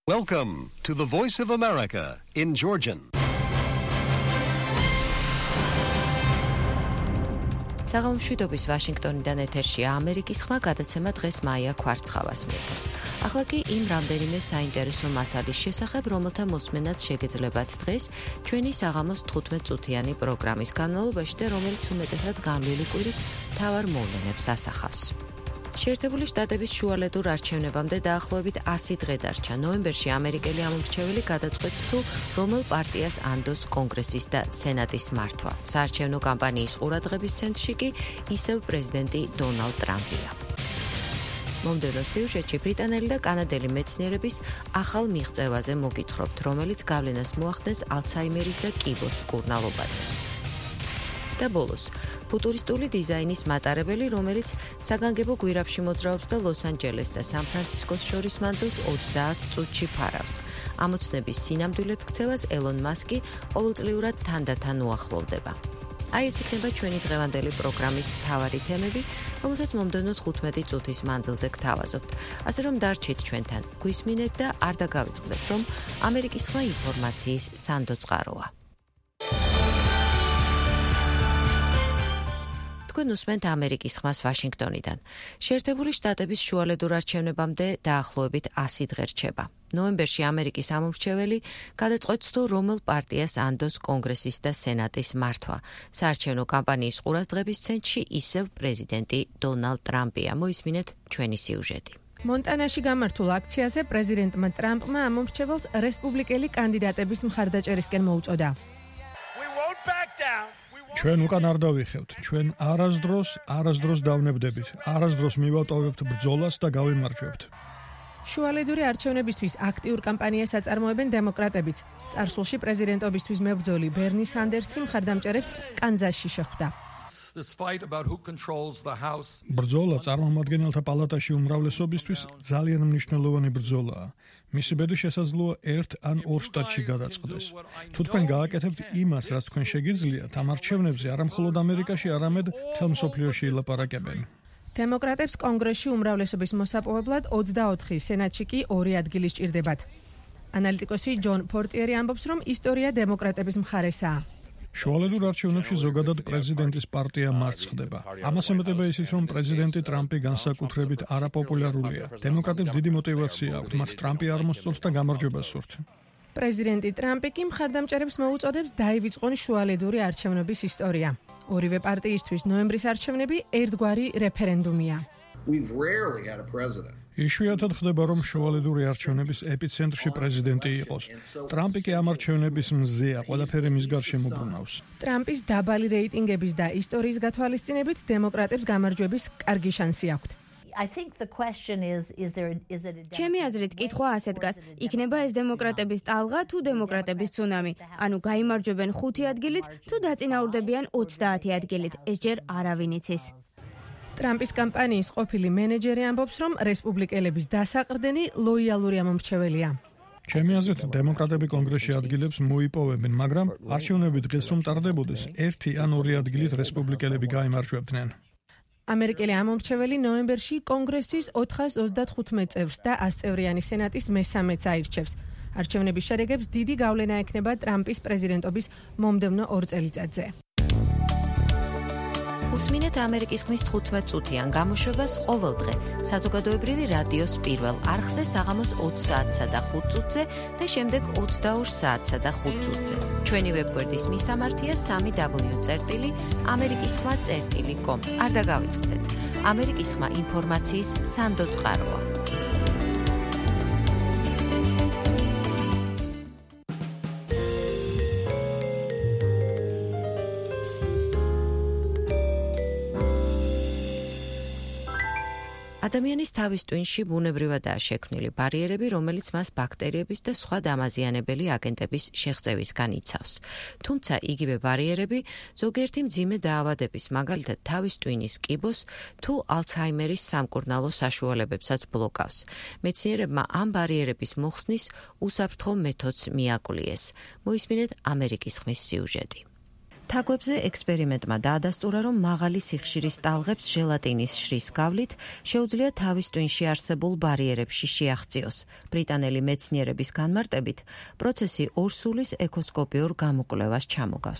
Welcome to the Voice of America in Georgian. საღამომშვიდობის ვაშინგტონიდან ეთერშია ამერიკის ხმა გადაცემა დღეს მაია ქვარცხავას მიიღოს. ახლა კი იმ რამდენიმე საინტერესო მასალის შესახებ, რომელთა მოსმენაც შეგეძლებათ დღეს ჩვენი საღამოს 15 წუთიანი პროგრამის განმავლობაში და რომელიც უმეტესად განვლილი კვირის მთავარ მოვლენებს ასახავს. შეერთებული შტატების შუალედურ არჩევნებამდე დაახლოებით 100 დღე დარჩა. ნოემბერში ამერიკელი ამომრჩეველი გადაწყვეტს თუ რომელ პარტიას ანდოს კონგრესის და სენატის მართვა. საარჩევნო კამპანიის ყურადღების ცენტრში კი ისევ პრეზიდენტი დონალდ ტრამპია. მომდევნო სიუჟეტში ბრიტანელი და კანადელი მეცნიერების ახალ მიღწევაზე მოგითხრობთ, რომელიც გავლენას მოახდენს ალცჰაიმერის და კიბოს მკურნალობაზე. და ბოლოს, ფუტურისტული დიზაინის მატარებელი, რომელიც საგანგებო გვირაბში მოძრაობს და ლოს-ანჯელეს და სან-ფრანცისკოს შორის მანძილს 30 წუთში ფარავს. ამოცნების სინამდვილედ ქცევას ელონ მასკი ყოველწლიურად თანდათან უახლოვდება. აი ეს იქნება ჩვენი დღევანდელი პროგრამის მთავარი თემები, რომელსაც მომდევნო 15 წუთის მანძილზე გთავაზობთ. ასე რომ დარჩით ჩვენთან, გვისმინეთ და არ დაგავიწყდეთ, რომ ამერიკის ხმა ინფორმაციის სანდო წყაროა. თქვენ უსმენთ ამერიკის ხმას ვაშინგტონიდან. შეერთებული შტატების შუალედურ არჩევნებამდე დაახლოებით 100 დღე რჩება. ნოემბერში ამერიკის ამომრჩეველი გადაწყვეტს თუ რომელ პარტიას ანდოს კონგრესის და სენატის მართვა. საარჩევნო კამპანიის ყურადღების ცენტრში ისევ პრეზიდენტი დონალდ ტრამპია. მოისმინეთ ჩვენი სიუჟეტი. მონტანაში გამართულ აქციაზე პრეზიდენტმა ტრამპმა ამომრჩეველს რესპუბლიკელი კანდიდატების მხარდაჭერისკენ მოუწოდა. ჩვენ უკან არ დავიხევთ, ჩვენ არასდროს დავნებდებით, არასდროს მივატოვებთ ბრძოლას და გავიმარჯვებთ. შუალედური არჩევნებისთვის აქტიურ კამპანიას აწარმოებენ დემოკრატებიც. წარსულში პრეზიდენტობისთვის მებრძოლი ბერნი სანდერსი მხარდამჭერებს კანზასში შეხვდა. ბრძოლა წარმომადგენელთა პალატაში უმრავლესობისთვის ძალიან მნიშვნელოვანი ბრძოლაა. მისი ბედი შესაძლოა 1 ან 2 შტატში გადაწყდეს. თუ თქვენ გააკეთებთ იმას, რაც თქვენ შეგიძლიათ, ამ არჩევნებზე არა მხოლოდ ამერიკაში, არამედ მთელ მსოფლიოში ილაპარაკებენ. დემოკრატებს კონგრესში უმრავლესობის მოსაპოვებლად 24, სენატში კი 2 ადგილი სჭირდებათ. ანალიტიკოსი ჯონ პორტიერი ამბობს, რომ ისტორია დემოკრატების მხარესაა. შუალედურ არჩევნებში ზოგადად პრეზიდენტის პარტია მარცხს ხდება. ამას ემატება ისიც, რომ პრეზიდენტი ტრამპი განსაკუთრებით არაპოპულარულია. დემოკრატებს დიდი мотиваცია აქვთ, მათ ტრამპი არ მოსწონთ და გამარჯვებას სურთ. პრეზიდენტი ტრამპი კი მხარდამჭერებს მოუწოდებს დაივიწყონ შუალედური არჩევნების ისტორია. ორივე პარტიისთვის ნოემბრის არჩევნები ერთგვარი რეფერენდუმია. იშვიათად ხდება, რომ შუალედური არჩევნების ეპიცენტრში პრეზიდენტი იყოს. ტრამპი კი ამ არჩევნების მზეა, ყველაფერი მის გარშემო ბრუნავს. ტრამპის დაბალი რეიტინგების და ისტორიის გათვალისწინებით დემოკრატებს გამარჯვების კარგი შანსი აქვთ. ჩემი აზრით კითხვა ასე დგას, იქნება ეს დემოკრატების ტალღა თუ დემოკრატების ცუნამი, ანუ გაიმარჯვებენ 5 ადგილით თუ დაწინაურდებიან 30 ადგილით, ეს ჯერ არავინ იცის. ტრამპის კამპანიის ყოფილი მენეჯერი ამბობს, რომ რესპუბლიკელების დასაყრდენი ლოიალური ამომრჩეველია. ჩემი აზრით, დემოკრატები კონგრესში ადგილებს მოიპოვებენ, მაგრამ არჩევნები დღეს რომ ტარდებოდეს, 1 ან 2 ადგილით რესპუბლიკელები გაიმარჯვებდნენ. ამერიკელი ამომრჩეველი ნოემბერში კონგრესის 435 წევრს და 100 წევრიანი სენატის მე-13-ს აირჩევს. არჩევნების შედეგებს დიდი გავლენა ექნება ტრამპის პრეზიდენტობის მომდევნო 2 წელიწადზე. უსმინეთ ამერიკის ხმის 15 წუთიან გამოშვებას ყოველდღე საზოგადოებრივი რადიოს პირველ არხზე საღამოს 20 საათსა და 5 წუთზე და შემდეგ 22 საათსა და 5 წუთზე. ჩვენი ვებგვერდის მისამართია www.amerikiskhma.com. არ დაგავიწყდეთ. ამერიკის ხმა ინფორმაციის სანდო წყაროა. ადამიანის თავის ტვინში ბუნებრივადაა შექმნილი ბარიერები, რომელიც მას ბაქტერიების და სხვა დამაზიანებელი აგენტების შეღწევისგან იცავს. თუმცა იგივე ბარიერები ზოგიერთი მძიმე დაავადების, მაგალითად თავის ტვინის კიბოს თუ ალცჰაიმერის სამკურნალო საშუალებებსაც ბლოკავს. მეცნიერებმა ამ ბარიერების მოხსნის უსაფრთხო მეთოდს მიაკლიეს. მოისმინეთ ამერიკის ხმის სიუჟეტი. თაგვებზე ექსპერიმენტმა დაადასტურა, რომ მაღალი სიხშირის ტალღებს ჟელატინის შრის გავლით შეუძლია თავის ტვინში არსებულ ბარიერებში შეაღწიოს. ბრიტანელი მეცნიერების განმარტებით, პროცესი ორსულის ეკოსკოპიურ გამოკვლევას ჩამოგავს.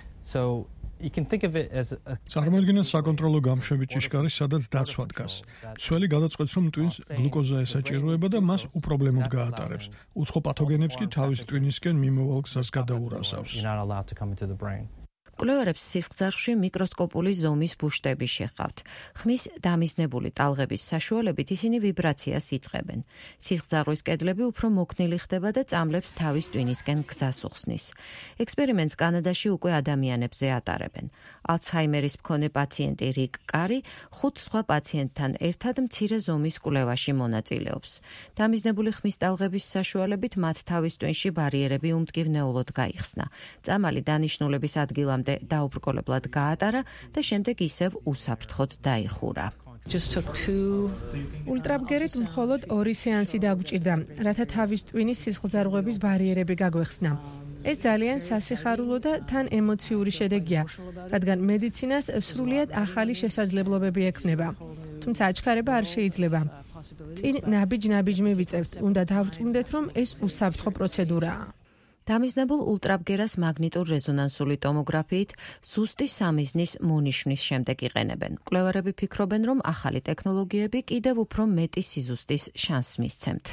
წარმოიდგინეთ საკონტროლო გამშვები ჭიშკარი, სადაც დაცვა დგას. მცველი გადაწყვეტს, რომ ტვინს გლუკოზა ესაჭიროება და მას უპრობლემოდ გაატარებს. უცხო პათოგენებს კი თავის ტვინისკენ მიმოვალ გზას გადაურასავს. მკვლევარებს სისხლძარღვში მიკროსკოპული ზომის ბუშტები შეჰყავთ. ხმის დამიზნებული ტალღების საშუალებით ისინი ვიბრაციას იწყებენ. სისხლძარღვის კედლები უფრო მოქნილი ხდება და წამლებს თავის ტვინისკენ გზას უხსნის. ექსპერიმენტს კანადაში უკვე ადამიანებზე ატარებენ. ალცჰაიმერის მქონე პაციენტი რიკ კარი 5 სხვა პაციენტთან ერთად მცირე ზომის კვლევაში მონაწილეობს. დამიზნებული ხმის ტალღების საშუალებით მათ თავის ტვინში ბარიერები უმტკივნეულოდ გაიხსნა. წამალი დანიშნულების ადგილამდე დაუბრკოლებლად გაატარა და შემდეგ ისევ უსაფრთხოდ დაიხურა. ულტრაბგერით მხოლოდ 2 სეანსი დაგჭირდა, რათა თავის ტვინის სისხლძარღვების ბარიერები გაგვეხსნა. ეს ძალიან სასიხარულო და თან ემოციური შედეგია, რადგან მედიცინას სრულიად ახალი შესაძლებლობები ექმნება. თუმცა აჩქარება არ შეიძლება. წინ ნაბიჯ-ნაბიჯ მივიწევთ, უნდა დავწუნდეთ, რომ ეს უსაფრთხო პროცედურაა. დამიზნებულ ულტრაბგერას მაგნიტურ რეზონანსული ტომოგრაფიით ზუსტი სამიზნის მონიშნის შემდეგ იყენებენ. მკვლევარები ფიქრობენ, რომ ახალი ტექნოლოგიები კიდევ უფრო მეტი სიზუსტის შანსს მისცემთ.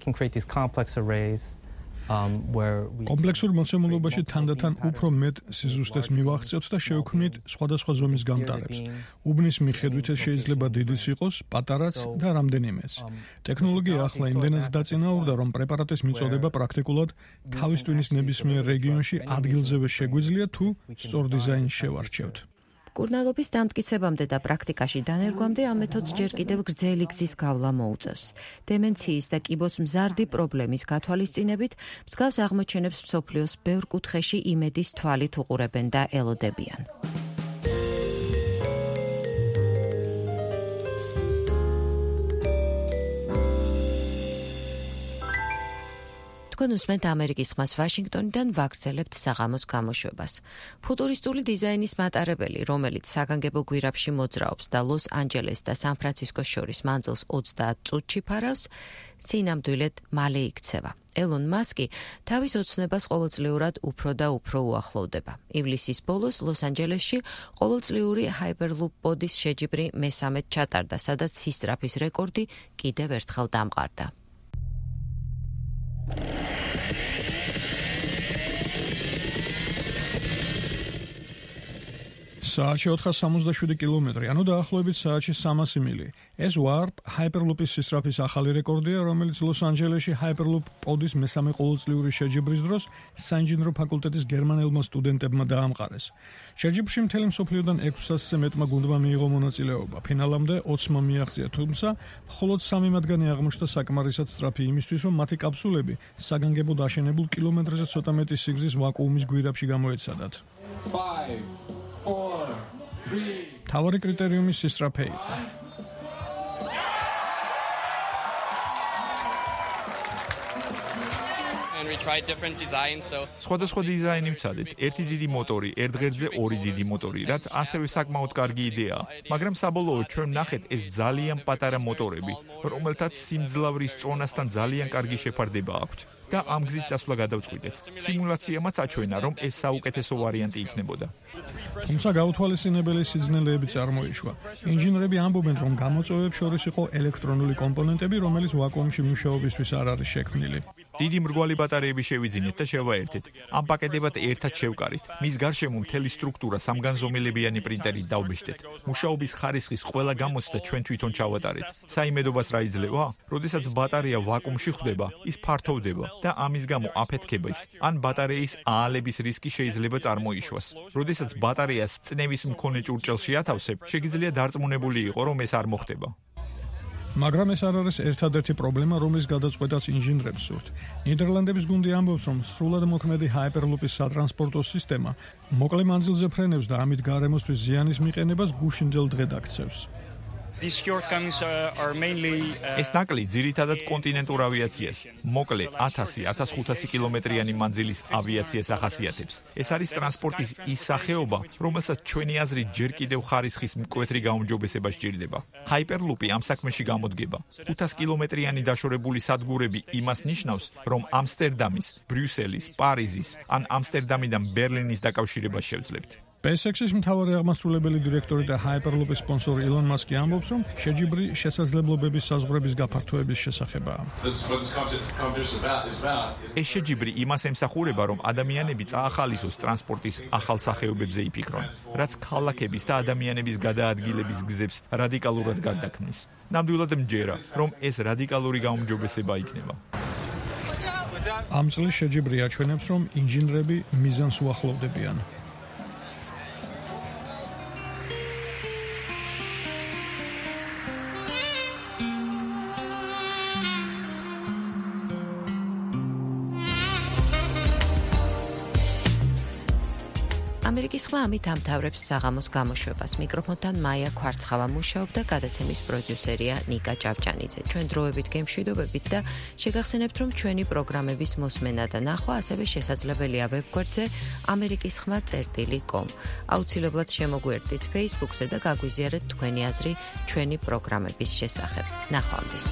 კომპლექსურ მოცემულობაში თანდათან უფრო მეტ სიზუსტეს მივახცევთ და შევქმნით სხვადასხვა ზომის გამტარებს. უბნის მიხედვით ეს შეიძლება დიდიც იყოს, პატარაც და რამდენიმეც. ტექნოლოგია ახლა იმდენად დაწინაურდა, რომ პრეპარატის მიწოდება პრაქტიკულად თავის ტვინის ნებისმიერ რეგიონში ადგილზევე შეგვიძლია თუ სწორ დიზაინს შევარჩევთ. მკურნალობის დამტკიცებამდე და პრაქტიკაში დანერგვამდე ამ მეთოდს ჯერ კიდევ გრძელი გზის გავლა მოუწევს. დემენციის და კიბოს მზარდი პრობლემის გათვალისწინებით მსგავს აღმოჩენებს მსოფლიოს ბევრ კუთხეში იმედის თვალით უყურებენ და ელოდებიან. თქვენ უსმენთ ამერიკის ხმას ვაშინგტონიდან, ვაგრძელებთ საღამოს გამოშვებას. ფუტურისტული დიზაინის მატარებელი, რომელიც საგანგებო გვირაბში მოძრაობს და ლოს-ანჯელეს და სან-ფრანცისკოს შორის მანძილს 30 წუთში ფარავს, სინამდვილედ მალე იქცევა. ელონ მასკი თავის ოცნებას ყოველწლიურად უფრო და უფრო უახლოვდება. ივლისის ბოლოს ლოს-ანჯელესში ყოველწლიური ჰაიპერლუპ პოდის შეჯიბრი მესამედ ჩატარდა, სადაც სისწრაფის რეკორდი კიდევ ერთხელ დამყარდა. საათში 477 კილომეტრი, ანუ დაახლოებით საათში 300 მილი. ეს ვარპ ჰაიპერლუპის სისწრაფის ახალი რეკორდია, რომელიც ლოს-ანჯელესში ჰაიპერლუპ პოდის მესამე ყოველწლიური შეჯიბრის დროს საინჟინრო ფაკულტეტის გერმანელმა სტუდენტებმა დაამყარეს. შეჯიბრში მთელი მსოფლიოდან 600-ზე მეტმა გუნდმა მიიღო მონაწილეობა. ფინალამდე 20-მა მიაღწია, თუმცა მხოლოდ 3 მათგანი აღმოჩნდა საკმარისად სწრაფი იმისთვის, რომ მათი კაფსულები საგანგებოდ აშენებულ კილომეტრზე ცოტა მეტი სიგრძის ვაკუუმის გვირაბში გამოეცადათ. 5, 4, 3. თავარი კრიტერიუმი სისწრაფე იყო. სხვადასხვა დიზაინი ვცადეთ. ერთი დიდი მოტორი, ერთ ღერძზე 2 დიდი მოტორი, რაც ასევე საკმაოდ კარგი იდეაა. მაგრამ საბოლოოდ ჩვენ ვნახეთ ეს ძალიან პატარა მოტორები, რომელთაც სიმძლავრის წონასთან ძალიან კარგი შეფარდება აქვთ. და ამ გზით წასვლა გადავწყვიტეთ. სიმულაციამაც აჩვენა, რომ ეს საუკეთესო ვარიანტი იქნებოდა. თუმცა გაუთვალისწინებელი სიძნელეები წარმოიშვა. ინჟინრები ამბობენ, რომ გამოწვევებს შორის იყო ელექტრონული კომპონენტები, რომელიც ვაკუუმში მუშაობისთვის არ არის შექმნილი. დიდი მრგვალი ბატარეები შევიძინეთ და შევაერთეთ. ამ პაკეტებად ერთად შევკარით. მის გარშემო მთელი სტრუქტურა სამგანზომილებიანი პრინტერით დავბეჭდეთ. მუშაობის ხარისხის ყველა გამოცდა ჩვენ თვითონ ჩავატარეთ. საიმედობას რა იძლევა? როდესაც ბატარეა ვაკუუმში ხვდება, ის ფართოვდება და ამის გამო აფეთქების ან ბატარეის აალების რისკი შეიძლება წარმოიშვას. როდესაც ბატარეას წნევის მქონე ჭურჭელში ათავსებ, შეგიძლია დარწმუნებული იყო, რომ ეს არ მოხდება. მაგრამ ეს არ არის ერთადერთი პრობლემა, რომლის გადაწყვეტაც ინჟინრებს სურთ. ნიდერლანდების გუნდი ამბობს, რომ სრულად მოქმედი ჰაიპერლუპის სატრანსპორტო სისტემა მოკლე მანძილზე ფრენებს და ამით გარემოსთვის ზიანის მიყენებას გუშინდელ დღედ აქცევს. These shortcomings are mainly ეს ნაკლი ძირითადად კონტინენტურ ავიაციას, მოკლე 1000-1500 კილომეტრიანი მანძილის ავიაციას ახასიათებს. ეს არის ტრანსპორტის ის სახეობა, რომელსაც ჩვენი აზრით ჯერ კიდევ ხარისხის მკვეთრი გაუმჯობესება სჭირდება. ჰაიპერლუპი ამ საქმეში გამოდგება. 500 კილომეტრიანი დაშორებული სადგურები იმას ნიშნავს, რომ ამსტერდამის, ბრიუსელის, პარიზის ან ამსტერდამიდან ბერლინის დაკავშირებას შევძლებთ. SpaceX-ის მთავარი აღმასრულებელი დირექტორი და Hyperloop-ის სპონსორი ილონ მასკი ამბობს, რომ შეჯიბრი შესაძლებლობების საზღვრების გაფართოების შესახებაა. ეს შეჯიბრი იმას ემსახურება, რომ ადამიანები წაახალისოს ტრანსპორტის ახალ სახეობებზე იფიქრონ, რაც ქალაქების და ადამიანების გადაადგილების გზებს რადიკალურად გარდაქმნის. ნამდვილად მჯერა, რომ ეს რადიკალური გაუმჯობესება იქნება. ამ წლის შეჯიბრი აჩვენებს, რომ ინჟინრები მიზანს უახლოვდებიან. ამერიკის ხმა ამით ამთავრებს საღამოს გამოშვებას. მიკროფონთან მაია ქვარცხავა მუშაობდა, გადაცემის პროდიუსერია ნიკა ჭავჭანიძე. ჩვენ დროებით გემშვიდობებით და შეგახსენებთ, რომ ჩვენი პროგრამების მოსმენა და ნახვა ასევე შესაძლებელია ვებგვერდზე amerikiskhma.com. აუცილებლად შემოგვიერთდით Facebook-ზე და გაგვიზიარეთ თქვენი აზრი ჩვენი პროგრამების შესახებ. ნახვამდის.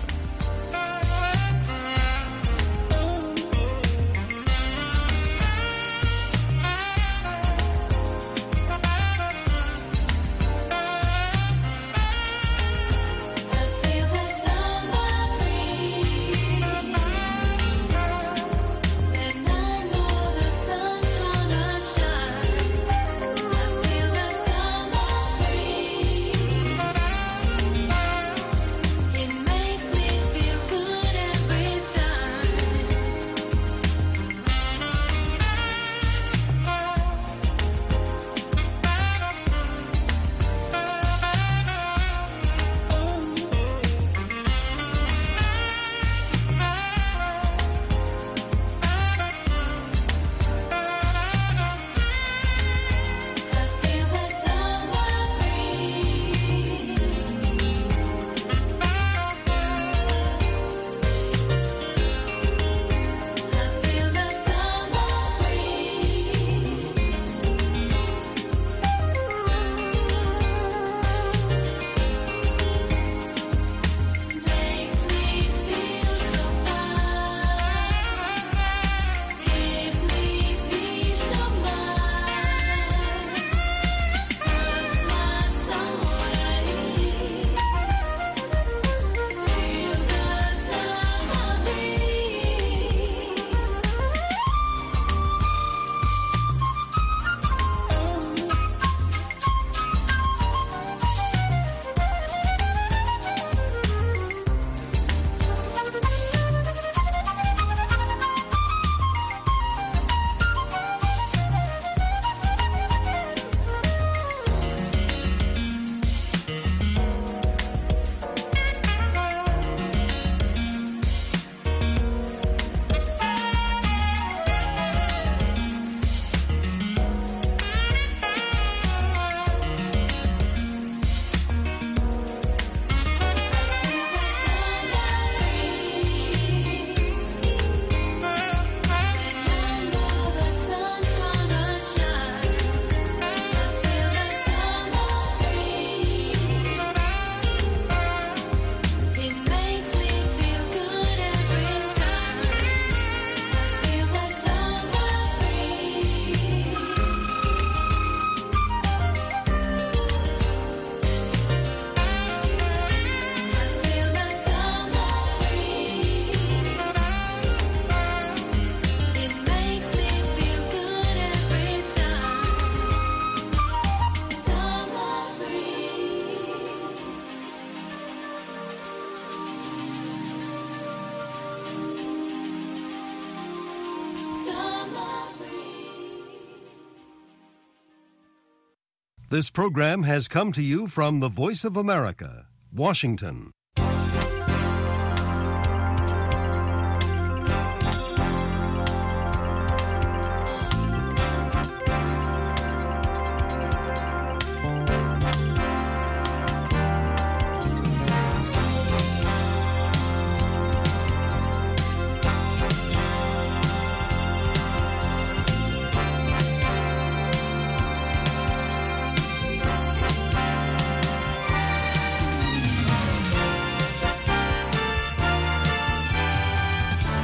This program has come to you from the Voice of America, Washington.